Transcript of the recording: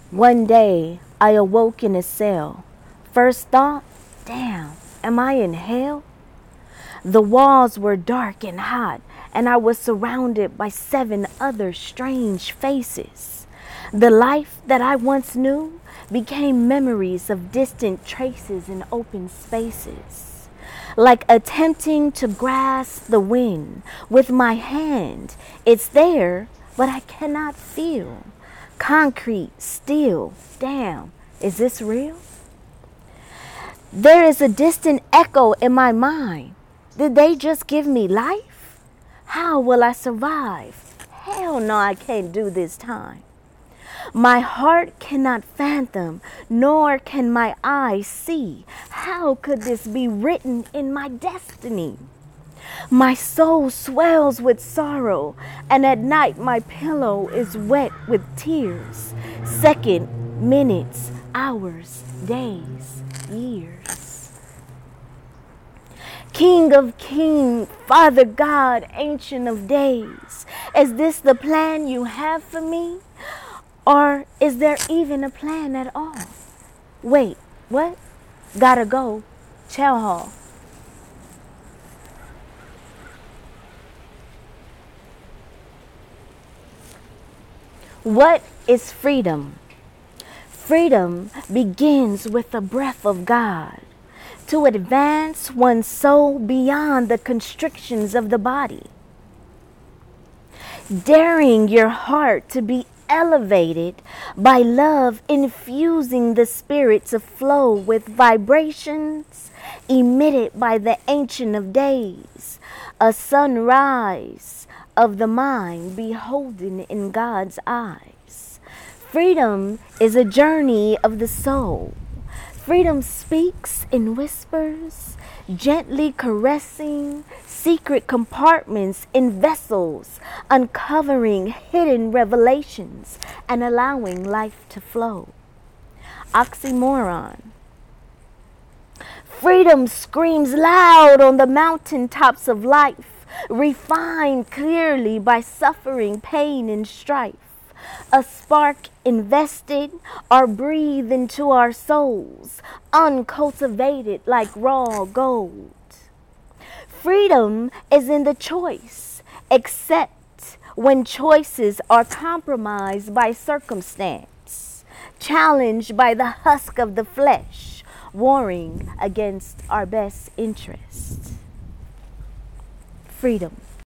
One day, I awoke in a cell. First thought, damn, am I in hell? The walls were dark and hot, and I was surrounded by 7 other strange faces. The life that I once knew became memories of distant traces in open spaces. Like attempting to grasp the wind with my hand, it's there, but I cannot feel. Concrete, steel, damn, is this real? There is a distant echo in my mind. Did they just give me life? How will I survive? Hell no, I can't do this time. My heart cannot fathom, nor can my eyes see. How could this be written in my destiny? My soul swells with sorrow, and at night my pillow is wet with tears. Second, minutes, hours, days, years. King of kings, Father God, Ancient of days, is this the plan you have for me? Or is there even a plan at all? Wait, what? Gotta go. Chow hall. What is freedom? Freedom begins with the breath of God, to advance one's soul beyond the constrictions of the body. Daring your heart to be elevated by love, infusing the spirit to flow with vibrations emitted by the Ancient of Days, a sunrise of the mind beholden in God's eyes. Freedom is a journey of the soul. Freedom speaks in whispers, gently caressing secret compartments in vessels, uncovering hidden revelations and allowing life to flow. Oxymoron. Freedom screams loud on the mountaintops of life, refined clearly by suffering, pain, and strife. A spark invested or breathed into our souls, uncultivated like raw gold. Freedom is in the choice, except when choices are compromised by circumstance, challenged by the husk of the flesh, warring against our best interests. Freedom.